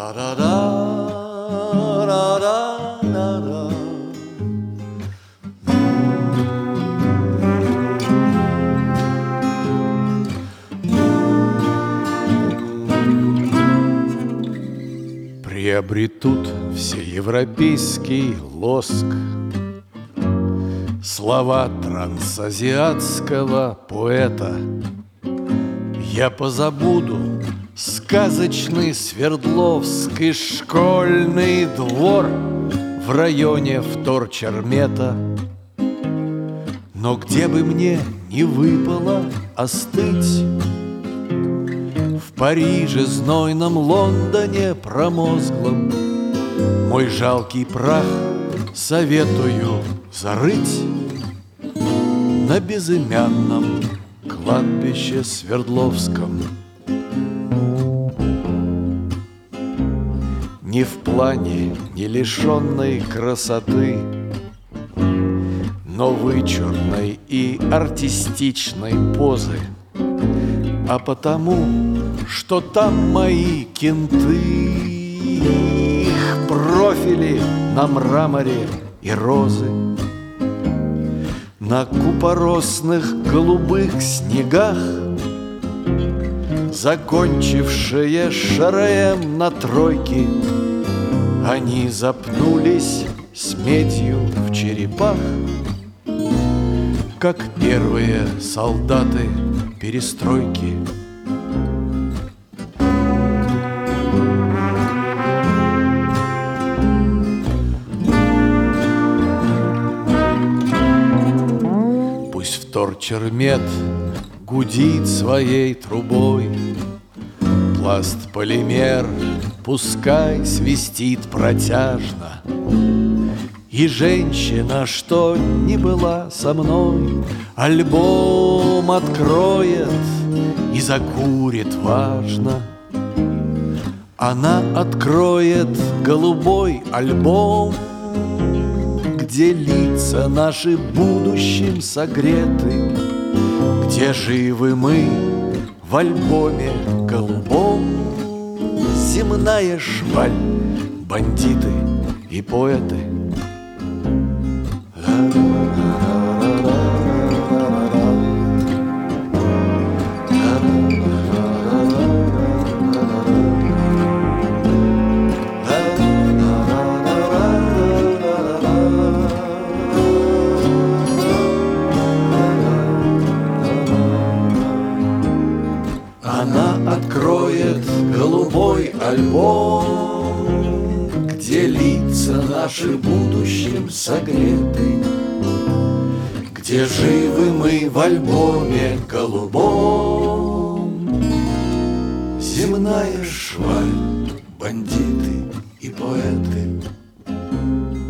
Приобретут всеевропейский лоск слова трансазиатского поэта. Я позабуду сказочный Свердловск и школьный двор в районе Вторчермета. Но где бы мне ни выпало остыть, в Париже, знойном Лондоне промозглом, мой жалкий прах советую зарыть на безымянном кладбище Свердловском. Ни в плане, ни лишенной красоты, но вычурной и артистичной позы, а потому, что там мои кенты, их профили на мраморе и розы, на купоросных голубых снегах, закончившие шараем на тройке, они запнулись с медью в черепах, как первые солдаты перестройки. Пусть Вторчермет гудит своей трубой, пласт-полимер пускай свистит протяжно, и женщина, что не была со мной, альбом откроет и закурит важно. Она откроет голубой альбом, где лица наши будущим согреты, где живы мы в альбоме голубом. Земная шваль, бандиты и поэты. Она откроет голубой альбом, где лица наши будущим согреты, где живы мы в альбоме голубом. Земная шваль, бандиты и поэты.